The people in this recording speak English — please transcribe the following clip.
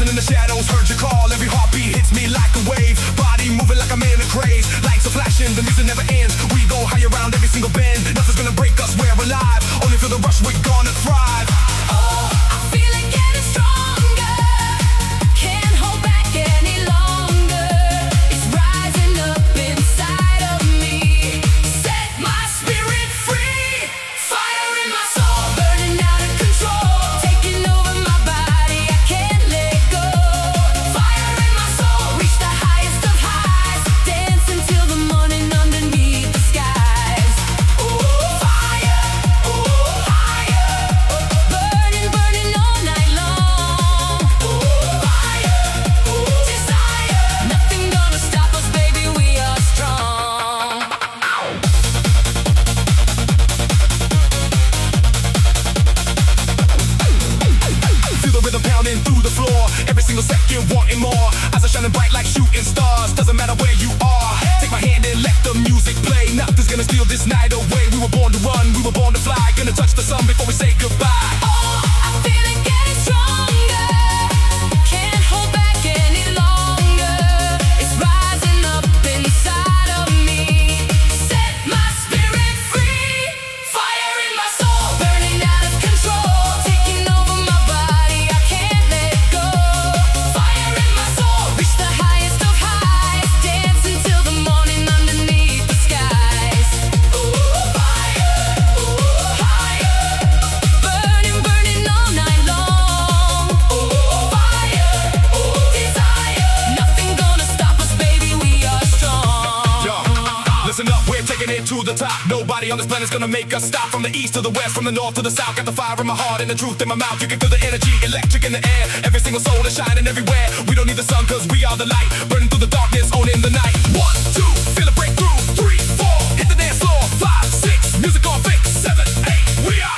in the shadows, heard your call. Every heartbeat hits me like a wave. Body moving like I'm in a craze. Lights are flashing, the music never ends. We go high around every single bend. Nothing's gonna break us, we're alive. Only feel the rush, we're gonna thrive. Oh, I feel it getting stronger. Can't hold back any longer. It's rising up inside of me. Set my spirit free. Fire in my soul, burning out of control. Taking over my body, I can't let go. Fire in my soul, reach the highest of highs. Dancing till the morning underneath the skies. Ooh, fire, ooh, higher. Burning, burning all night long. Ooh, fire, ooh, desire. Nothing gonna stop us, baby, we are strong. Feel the rhythm pounding through the floor. Every single second wanting more. Eyes are shining bright like shooting stars. Doesn't matter where you are. Take my hand and let the music play. Nothing's gonna steal this night away. We were born to run, we were born to fly. Gonna touch the sun before we say goodbye. Oh, I feel it getting stronger. Can't hold back any longer. It's rising up inside of me. Set my spirit free. Fire in my soul, burning out of control. Taking over my body, I can't let go. Fire in my soul, reach the highest of highs. Dancing till the morning underneath the skies. Ooh, fire, ooh, higher. Burning, burning all night long. Ooh, fire, ooh, desire. Nothing gonna stop us, baby, we are strong. Yo, listen up, we're taking it to the top. Nobody on this planet's gonna make us stop. From the east to the west, from the north to the south. Got the fire in my heart and the truth in my mouth. You can feel the energy, electric in the air. Every single soul is shining everywhere. We don't need the sun cause we are the light. Burning through the darkness, owning the night. 1, 2, feel a breakthrough. 3, 4, hit the dance floor. 5, 6, music on fix. 7, 8, we are